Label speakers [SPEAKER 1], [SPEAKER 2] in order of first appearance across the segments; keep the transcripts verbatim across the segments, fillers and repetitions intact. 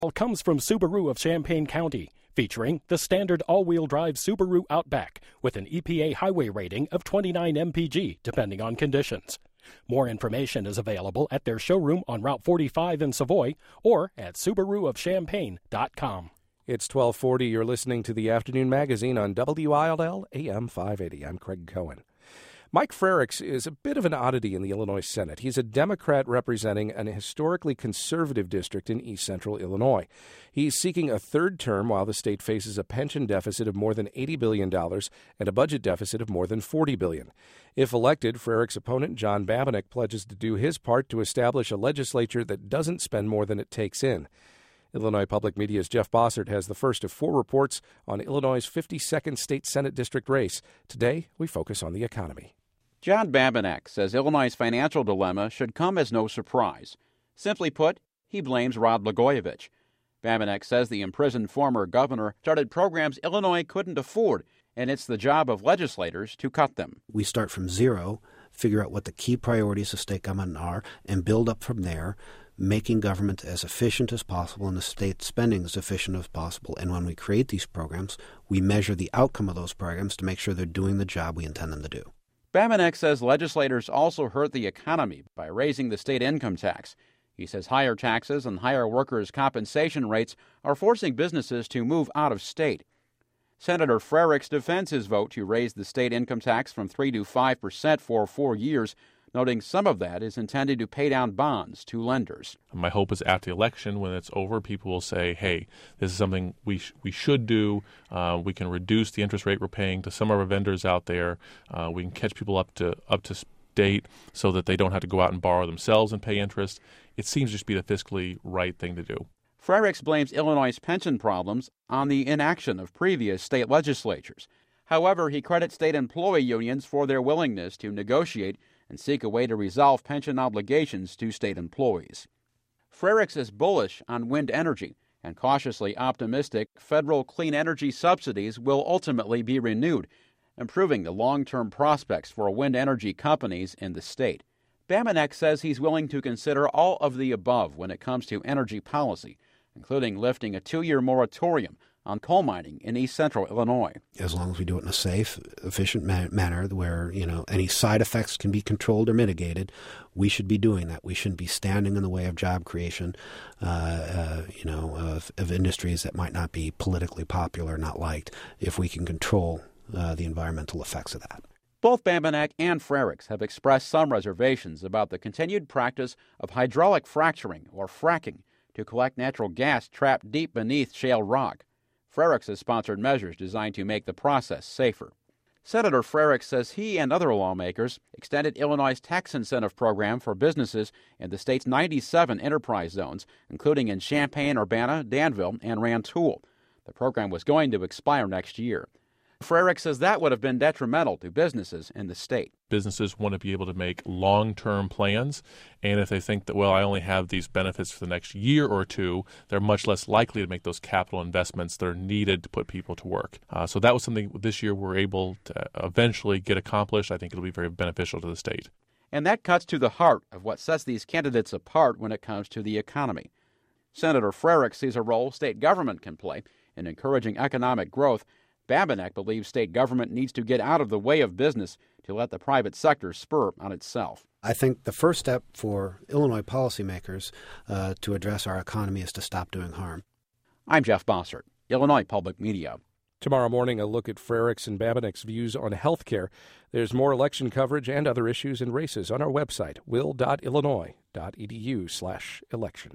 [SPEAKER 1] Comes from Subaru of Champaign County, featuring the standard all-wheel drive Subaru Outback with an E P A highway rating of twenty-nine M P G, depending on conditions. More information is available at their showroom on Route forty-five in Savoy or at Subaru of Champaign dot com.
[SPEAKER 2] It's twelve forty. You're listening to the Afternoon Magazine on W I L L A M five eighty. I'm Craig Cohen. Mike Frerichs is a bit of an oddity in the Illinois Senate. He's a Democrat representing an historically conservative district in east central Illinois. He's seeking a third term while the state faces a pension deficit of more than eighty billion dollars and a budget deficit of more than forty billion dollars. If elected, Frerichs' opponent, John Babinec, pledges to do his part to establish a legislature that doesn't spend more than it takes in. Illinois Public Media's Jeff Bossert has the first of four reports on Illinois' fifty-second state Senate district race. Today, we focus on the economy.
[SPEAKER 3] John Babinec says Illinois' financial dilemma should come as no surprise. Simply put, he blames Rod Blagojevich. Babinec says the imprisoned former governor started programs Illinois couldn't afford, and it's the job of legislators to cut them.
[SPEAKER 4] We start from zero, figure out what the key priorities of state government are, and build up from there, making government as efficient as possible and the state spending as efficient as possible. And when we create these programs, we measure the outcome of those programs to make sure they're doing the job we intend them to do.
[SPEAKER 3] Babinec says legislators also hurt the economy by raising the state income tax. He says higher taxes and higher workers' compensation rates are forcing businesses to move out of state. Senator Frerichs defends his vote to raise the state income tax from three to five percent for four years, noting some of that is intended to pay down bonds to lenders.
[SPEAKER 5] My hope is after the election, when it's over, people will say, hey, this is something we sh- we should do. Uh, we can reduce the interest rate we're paying to some of our vendors out there. Uh, we can catch people up to up to date so that they don't have to go out and borrow themselves and pay interest. It seems just to be the fiscally right thing to do.
[SPEAKER 3] Frerichs blames Illinois' pension problems on the inaction of previous state legislatures. However, he credits state employee unions for their willingness to negotiate and seek a way to resolve pension obligations to state employees. Frerichs is bullish on wind energy and cautiously optimistic federal clean energy subsidies will ultimately be renewed, improving the long-term prospects for wind energy companies in the state. Babinec says he's willing to consider all of the above when it comes to energy policy, including lifting a two-year moratorium on coal mining in east central Illinois.
[SPEAKER 4] As long as we do it in a safe, efficient ma- manner where, you know, any side effects can be controlled or mitigated, we should be doing that. We shouldn't be standing in the way of job creation, uh, uh, you know, of, of industries that might not be politically popular, not liked, if we can control uh, the environmental effects of that.
[SPEAKER 3] Both Babinec and Frerichs have expressed some reservations about the continued practice of hydraulic fracturing, or fracking, to collect natural gas trapped deep beneath shale rock. Frerichs has sponsored measures designed to make the process safer. Senator Frerichs says he and other lawmakers extended Illinois' tax incentive program for businesses in the state's ninety-seven enterprise zones, including in Champaign, Urbana, Danville, and Rantoul. The program was going to expire next year. Frerichs says that would have been detrimental to businesses in the state.
[SPEAKER 5] Businesses want to be able to make long-term plans, and if they think that, well, I only have these benefits for the next year or two, they're much less likely to make those capital investments that are needed to put people to work. Uh, so that was something this year we're able to eventually get accomplished. I think it'll be very beneficial to the state.
[SPEAKER 3] And that cuts to the heart of what sets these candidates apart when it comes to the economy. Senator Frerichs sees a role state government can play in encouraging economic growth. Babinec believes state government needs to get out of the way of business to let the private sector spur on itself.
[SPEAKER 4] I think the first step for Illinois policymakers uh, to address our economy is to stop doing harm.
[SPEAKER 3] I'm Jeff Bossert, Illinois Public Media.
[SPEAKER 2] Tomorrow morning, a look at Frerichs and Babinec's views on health care. There's more election coverage and other issues and races on our website, will dot illinois dot e d u slash election.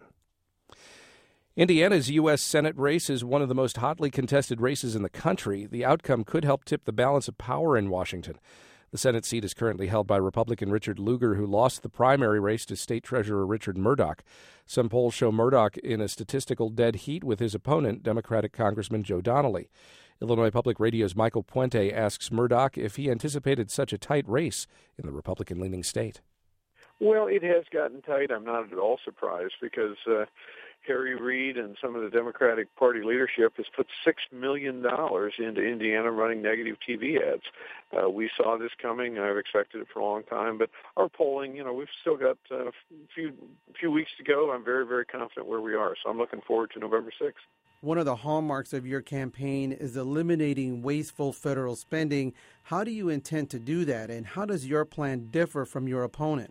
[SPEAKER 2] Indiana's U S Senate race is one of the most hotly contested races in the country. The outcome could help tip the balance of power in Washington. The Senate seat is currently held by Republican Richard Lugar, who lost the primary race to State Treasurer Richard Murdoch. Some polls show Murdoch in a statistical dead heat with his opponent, Democratic Congressman Joe Donnelly. Illinois Public Radio's Michael Puente asks Murdoch if he anticipated such a tight race in the Republican-leaning state.
[SPEAKER 6] Well, it has gotten tight. I'm not at all surprised because uh, Harry Reid and some of the Democratic Party leadership has put six million dollars into Indiana running negative T V ads. Uh, we saw this coming. I've expected it for a long time. But our polling, you know, we've still got uh, a few, few weeks to go. I'm very, very confident where we are. So I'm looking forward to November sixth.
[SPEAKER 7] One of the hallmarks of your campaign is eliminating wasteful federal spending. How do you intend to do that, and how does your plan differ from your opponent?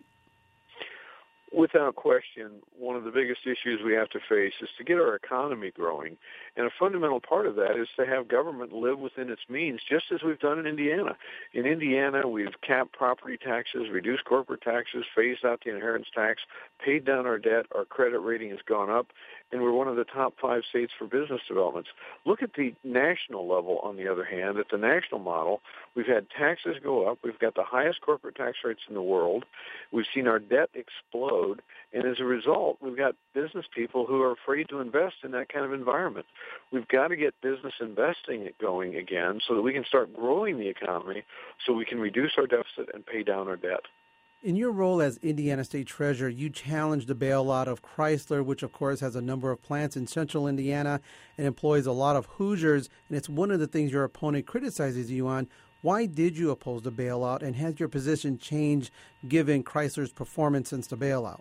[SPEAKER 6] Without question, one of the biggest issues we have to face is to get our economy growing. And a fundamental part of that is to have government live within its means, just as we've done in Indiana. In Indiana, we've capped property taxes, reduced corporate taxes, phased out the inheritance tax, paid down our debt, our credit rating has gone up, and we're one of the top five states for business developments. Look at the national level, on the other hand. At the national model, we've had taxes go up. We've got the highest corporate tax rates in the world. We've seen our debt explode. And as a result, we've got business people who are afraid to invest in that kind of environment. We've got to get business investing going again so that we can start growing the economy so we can reduce our deficit and pay down our debt.
[SPEAKER 7] In your role as Indiana State Treasurer, you challenged the bailout of Chrysler, which, of course, has a number of plants in central Indiana and employs a lot of Hoosiers, and it's one of the things your opponent criticizes you on. Why did you oppose the bailout, and has your position changed given Chrysler's performance since the bailout?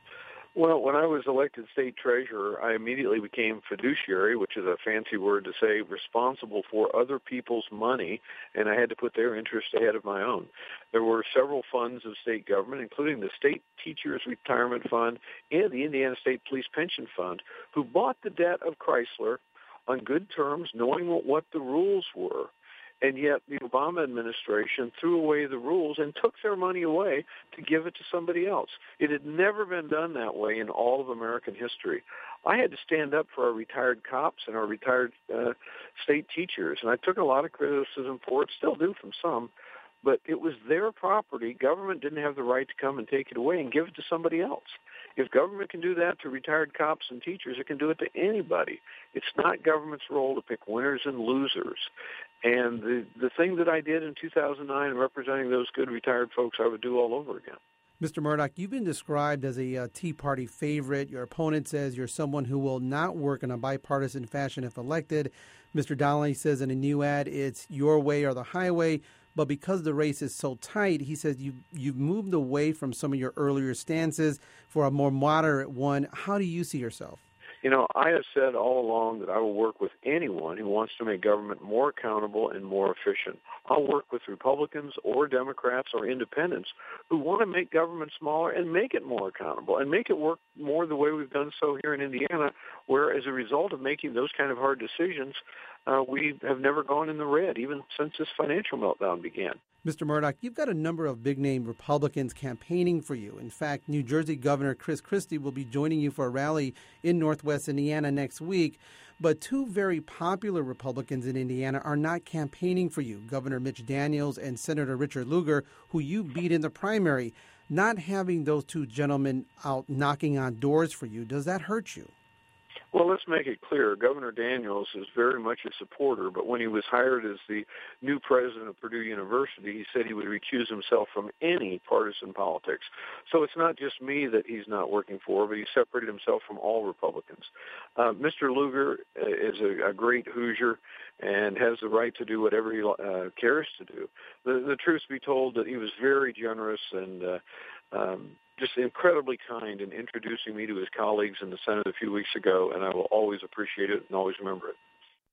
[SPEAKER 6] Well, when I was elected state treasurer, I immediately became fiduciary, which is a fancy word to say responsible for other people's money, and I had to put their interest ahead of my own. There were several funds of state government, including the State Teachers Retirement Fund and the Indiana State Police Pension Fund, who bought the debt of Chrysler on good terms, knowing what the rules were. And yet the Obama administration threw away the rules and took their money away to give it to somebody else. It had never been done that way in all of American history. I had to stand up for our retired cops and our retired uh, state teachers, and I took a lot of criticism for it, still do from some, but it was their property. Government didn't have the right to come and take it away and give it to somebody else. If government can do that to retired cops and teachers, it can do it to anybody. It's not government's role to pick winners and losers. And the, the thing that I did in two thousand nine, representing those good retired folks, I would do all over again.
[SPEAKER 7] Mister Murdock, you've been described as a uh, Tea Party favorite. Your opponent says you're someone who will not work in a bipartisan fashion if elected. Mister Donnelly says in a new ad, it's your way or the highway. But because the race is so tight, he says you've, you've moved away from some of your earlier stances for a more moderate one. How do you see yourself?
[SPEAKER 6] You know, I have said all along that I will work with anyone who wants to make government more accountable and more efficient. I'll work with Republicans or Democrats or independents who want to make government smaller and make it more accountable and make it work more the way we've done so here in Indiana, where as a result of making those kind of hard decisions, uh, we have never gone in the red, even since this financial meltdown began.
[SPEAKER 7] Mister Murdock, you've got a number of big-name Republicans campaigning for you. In fact, New Jersey Governor Chris Christie will be joining you for a rally in Northwest Indiana next week. But two very popular Republicans in Indiana are not campaigning for you, Governor Mitch Daniels and Senator Richard Lugar, who you beat in the primary. Not having those two gentlemen out knocking on doors for you, does that hurt you?
[SPEAKER 6] Well, let's make it clear. Governor Daniels is very much a supporter, but when he was hired as the new president of Purdue University, he said he would recuse himself from any partisan politics. So it's not just me that he's not working for, but he separated himself from all Republicans. Uh, Mister Lugar is a, a great Hoosier and has the right to do whatever he uh, cares to do. The, the truth be told, that he was very generous and uh, um, just incredibly kind in introducing me to his colleagues in the Senate a few weeks ago, and I will always appreciate it and always remember it.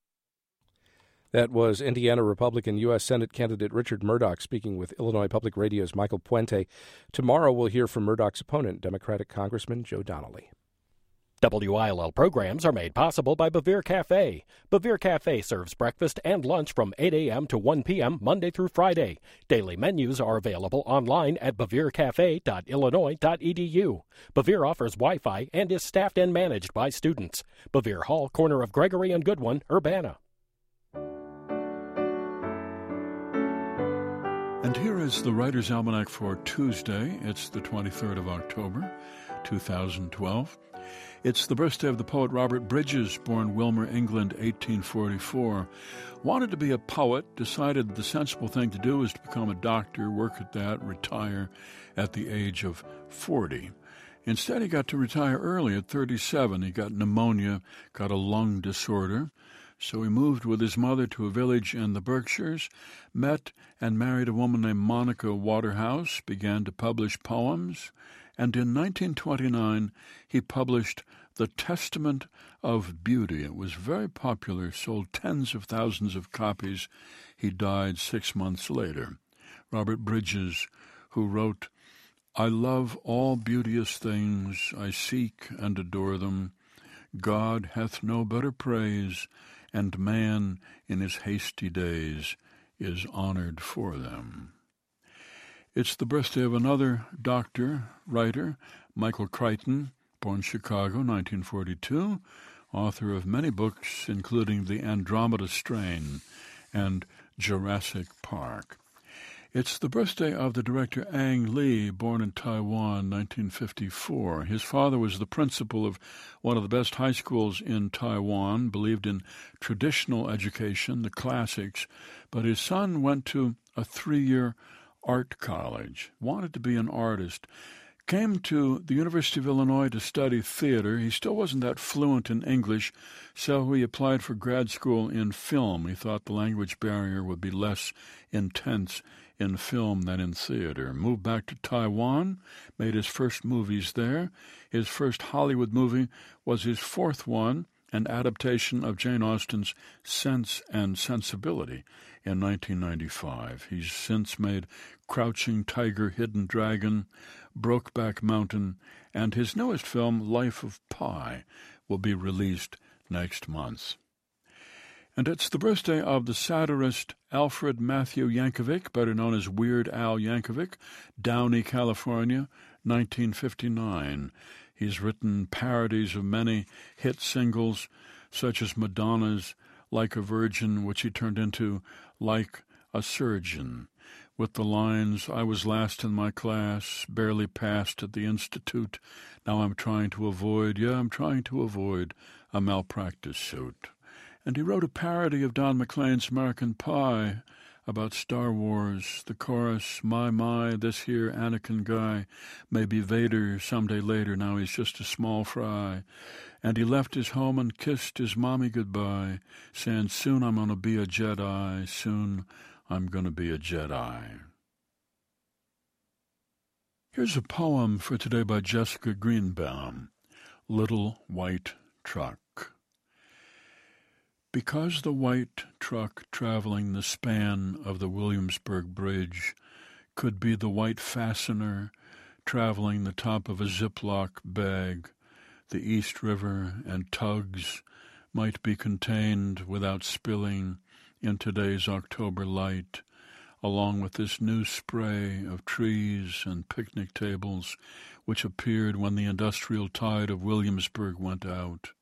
[SPEAKER 2] That was Indiana Republican U S Senate candidate Richard Murdock speaking with Illinois Public Radio's Michael Puente. Tomorrow we'll hear from Murdock's opponent, Democratic Congressman Joe Donnelly.
[SPEAKER 1] W I L L programs are made possible by Bevere Cafe. Bevere Cafe serves breakfast and lunch from eight a.m. to one p.m. Monday through Friday. Daily menus are available online at bevere cafe dot illinois dot e d u. Bevere offers Wi-Fi and is staffed and managed by students. Bevere Hall, corner of Gregory and Goodwin, Urbana.
[SPEAKER 8] And here is the Writer's Almanac for Tuesday. It's the twenty-third of October, two thousand twelve. It's the birthday of the poet Robert Bridges, born Wilmer, England, eighteen forty-four. Wanted to be a poet, decided the sensible thing to do is to become a doctor, work at that, retire at the age of forty. Instead, he got to retire early at thirty-seven. He got pneumonia, got a lung disorder. So he moved with his mother to a village in the Berkshires, met and married a woman named Monica Waterhouse, began to publish poems, and in nineteen twenty-nine he published The Testament of Beauty. It was very popular, sold tens of thousands of copies. He died six months later. Robert Bridges, who wrote, I love all beauteous things, I seek and adore them. God hath no better praise, and man in his hasty days is honored for them. It's the birthday of another doctor, writer, Michael Crichton, born Chicago, nineteen forty-two, author of many books, including The Andromeda Strain and Jurassic Park. It's the birthday of the director Ang Lee, born in Taiwan, nineteen fifty-four. His father was the principal of one of the best high schools in Taiwan, believed in traditional education, the classics, but his son went to a three-year art college, wanted to be an artist, came to the University of Illinois to study theater. He still wasn't that fluent in English, so he applied for grad school in film. He thought the language barrier would be less intense in film than in theater. Moved back to Taiwan, made his first movies there. His first Hollywood movie was his fourth one, an adaptation of Jane Austen's Sense and Sensibility in nineteen ninety-five. He's since made Crouching Tiger, Hidden Dragon, Brokeback Mountain, and his newest film, Life of Pi, will be released next month. And it's the birthday of the satirist Alfred Matthew Yankovic, better known as Weird Al Yankovic, Downey, California, nineteen fifty-nine. He's written parodies of many hit singles, such as Madonna's Like a Virgin, which he turned into Like a Surgeon, with the lines, I was last in my class, barely passed at the institute, now I'm trying to avoid, yeah, I'm trying to avoid a malpractice suit. And he wrote a parody of Don McLean's American Pie about Star Wars, the chorus, my, my, this here Anakin guy may be Vader someday later, now he's just a small fry. And he left his home and kissed his mommy goodbye, saying, soon I'm going to be a Jedi, soon I'm going to be a Jedi. Here's a poem for today by Jessica Greenbaum, Little White Truck. Because the white truck traveling the span of the Williamsburg Bridge could be the white fastener traveling the top of a Ziploc bag, the East River and tugs might be contained without spilling in today's October light, along with this new spray of trees and picnic tables which appeared when the industrial tide of Williamsburg went out.